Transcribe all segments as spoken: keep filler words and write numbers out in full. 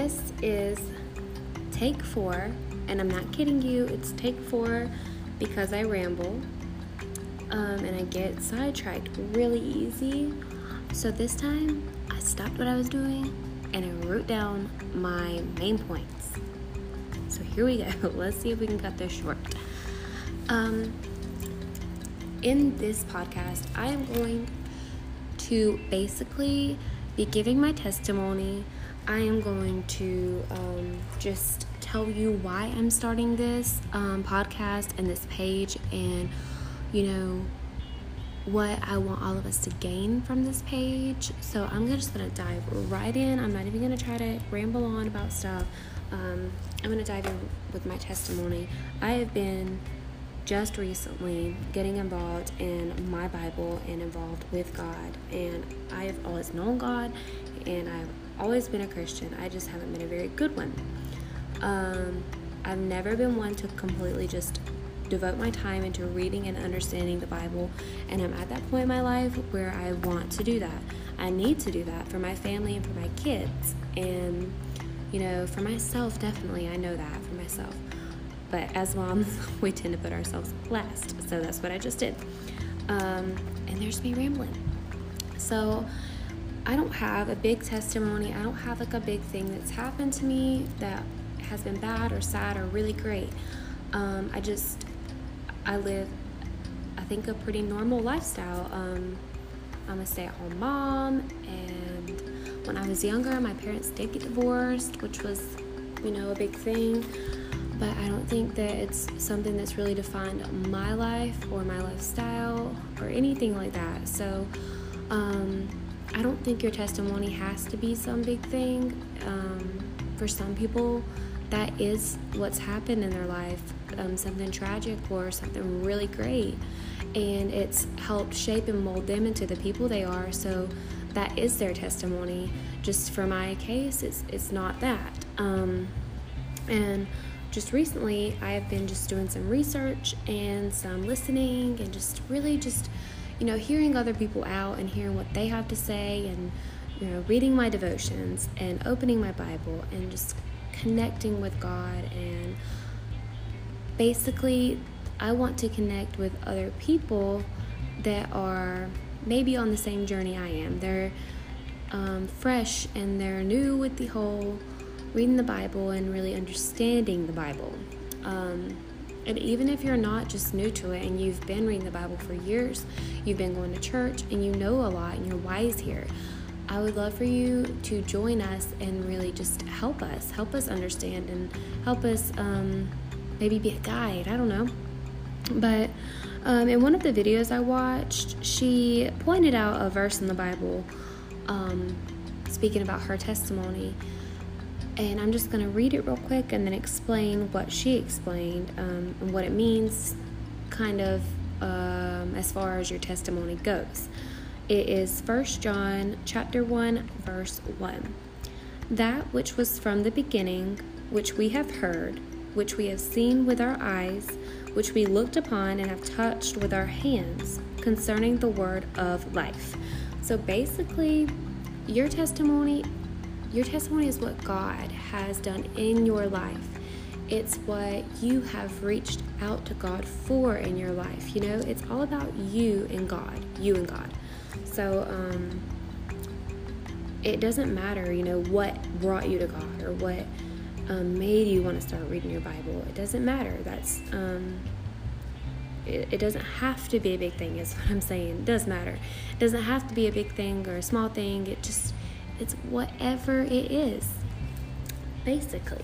this is take four, and I'm not kidding you, it's take four because I ramble um, and I get sidetracked really easy. So this time I stopped what I was doing and I wrote down my main points. So here we go. Let's see if we can cut this short. Um, in this podcast, I am going to basically be giving my testimony. I am going to um, just tell you why I'm starting this um, podcast and this page, and you know what I want all of us to gain from this page. So I'm just gonna dive right in. I'm not even gonna try to ramble on about stuff. Um, I'm gonna dive in with my testimony. I have been just recently getting involved in my Bible and involved with God, and I have always known God and I've always been a Christian. I just haven't been a very good one. Um, I've never been one to completely just devote my time into reading and understanding the Bible, and I'm at that point in my life where I want to do that. I need to do that for my family and for my kids, and you know, for myself, definitely. I know that for myself. But as moms, we tend to put ourselves last. So that's what I just did. Um, and there's me rambling. So I don't have a big testimony. I don't have like a big thing that's happened to me that has been bad or sad or really great. Um, I just, I live, I think, a pretty normal lifestyle. Um, I'm a stay-at-home mom. And when I was younger, my parents did get divorced, which was, you know, a big thing. But I don't think that it's something that's really defined my life or my lifestyle or anything like that. So um, I don't think your testimony has to be some big thing. Um, for some people, that is what's happened in their life, um, something tragic or something really great. And it's helped shape and mold them into the people they are. So that is their testimony. Just for my case, it's, it's not that. Um, and Just recently, I have been just doing some research and some listening and just really just, you know, hearing other people out and hearing what they have to say, and, you know, reading my devotions and opening my Bible and just connecting with God. And basically, I want to connect with other people that are maybe on the same journey I am. They're um, fresh and they're new with the whole reading the Bible and really understanding the Bible. Um, and even if you're not just new to it and you've been reading the Bible for years, you've been going to church and you know a lot and you're wise here, I would love for you to join us and really just help us, help us understand and help us um, maybe be a guide. I don't know. But um, in one of the videos I watched, she pointed out a verse in the Bible um, speaking about her testimony. And I'm just going to read it real quick and then explain what she explained um, and what it means kind of um, as far as your testimony goes. It is First John chapter one, verse one. That which was from the beginning, which we have heard, which we have seen with our eyes, which we looked upon and have touched with our hands, concerning the word of life. So basically, your testimony Your testimony is what God has done in your life. It's what you have reached out to God for in your life. You know, it's all about you and God, you and God. So um, it doesn't matter, you know, what brought you to God or what um, made you want to start reading your Bible. It doesn't matter. That's um, it, it doesn't have to be a big thing, is what I'm saying. It does matter. It doesn't have to be a big thing or a small thing. It just It's whatever it is, basically.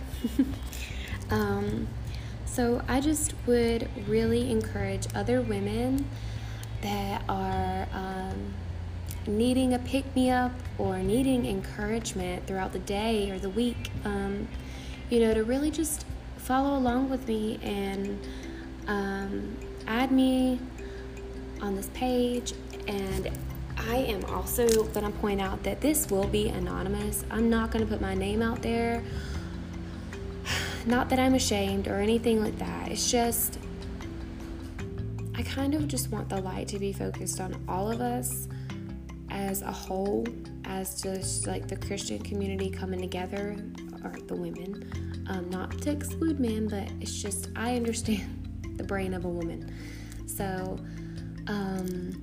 um, so I just would really encourage other women that are um, needing a pick-me-up or needing encouragement throughout the day or the week, um, you know, to really just follow along with me and um, add me on this page. And I am also going to point out that this will be anonymous. I'm not going to put my name out there. Not that I'm ashamed or anything like that. It's just, I kind of just want the light to be focused on all of us as a whole, as just like the Christian community coming together or the women. Um, not to exclude men, but it's just I understand the brain of a woman. So, um,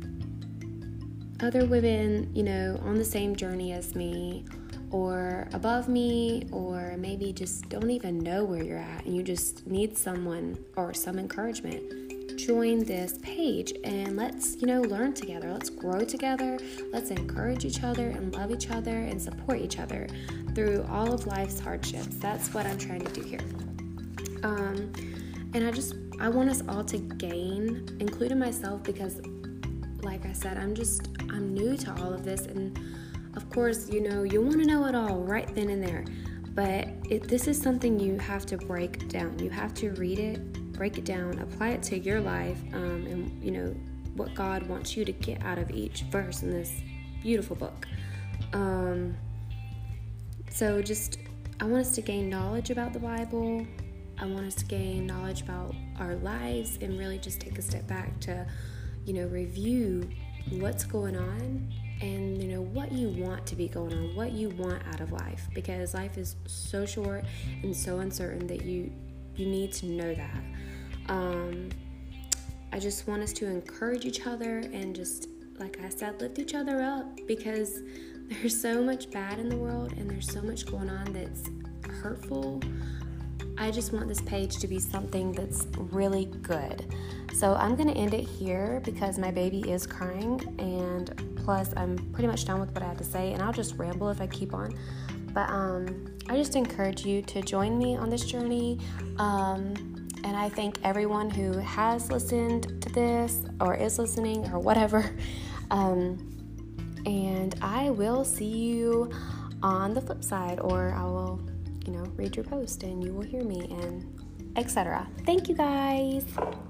other women, you know, on the same journey as me, or above me, or maybe just don't even know where you're at and you just need someone or some encouragement, join this page and let's, you know, learn together. Let's grow together. Let's encourage each other and love each other and support each other through all of life's hardships. That's what I'm trying to do here. Um, and I just, I want us all to gain, including myself, because like I said, I'm just, I'm new to all of this, and of course, you know, you want to know it all right then and there, but it, this is something you have to break down. You have to read it, break it down, apply it to your life, um, and, you know, what God wants you to get out of each verse in this beautiful book. Um, so just, I want us to gain knowledge about the Bible. I want us to gain knowledge about our lives and really just take a step back to, you know, review what's going on and, you know, what you want to be going on, what you want out of life, because life is so short and so uncertain that you you need to know that. Um, I just want us to encourage each other and just, like I said, lift each other up, because there's so much bad in the world and there's so much going on that's hurtful. I just want this page to be something that's really good. So I'm going to end it here because my baby is crying, and plus I'm pretty much done with what I had to say, and I'll just ramble if I keep on. But um, I just encourage you to join me on this journey. Um, and I thank everyone who has listened to this or is listening or whatever. Um, and I will see you on the flip side, or I will, you know, read your post and you will hear me, and et cetera. Thank you guys.